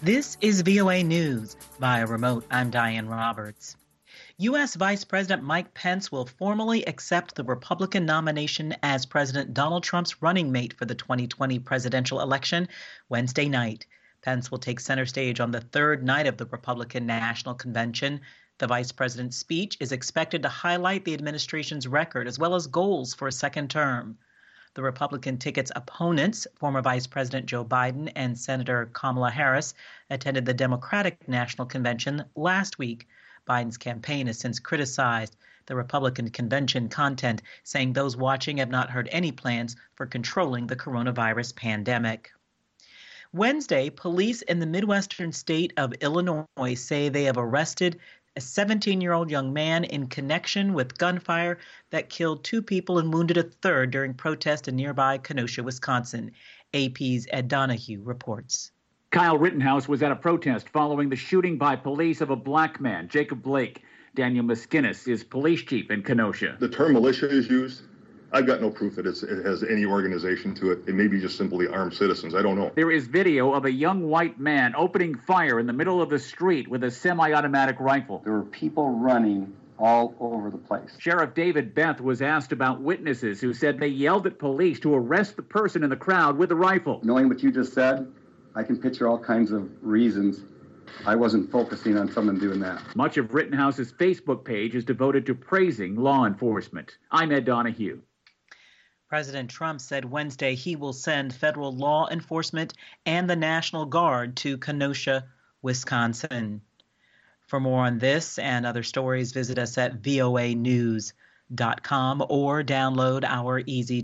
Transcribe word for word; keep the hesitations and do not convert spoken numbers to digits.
This is V O A News. Via remote, I'm Diane Roberts. U S. Vice President Mike Pence will formally accept the Republican nomination as President Donald Trump's running mate for the twenty twenty presidential election Wednesday night. Pence will take center stage on the third night of the Republican National Convention. The vice president's speech is expected to highlight the administration's record as well as goals for a second term. The Republican ticket's opponents, former Vice President Joe Biden and Senator Kamala Harris, attended the Democratic National Convention last week. Biden's campaign has since criticized the Republican convention content, saying those watching have not heard any plans for controlling the coronavirus pandemic. Wednesday, police in the Midwestern state of Illinois say they have arrested a seventeen-year-old young man in connection with gunfire that killed two people and wounded a third during protest in nearby Kenosha, Wisconsin. A P's Ed Donahue reports. Kyle Rittenhouse was at a protest following the shooting by police of a black man, Jacob Blake. Daniel Miskinis is police chief in Kenosha. The term militia is used. I've got no proof that it's, it has any organization to it. It may be just simply armed citizens. I don't know. There is video of a young white man opening fire in the middle of the street with a semi-automatic rifle. There were people running all over the place. Sheriff David Beth was asked about witnesses who said they yelled at police to arrest the person in the crowd with the rifle. Knowing what you just said, I can picture all kinds of reasons I wasn't focusing on someone doing that. Much of Rittenhouse's Facebook page is devoted to praising law enforcement. I'm Ed Donahue. President Trump said Wednesday he will send federal law enforcement and the National Guard to Kenosha, Wisconsin. For more on this and other stories, visit us at V O A news dot com or download our Easy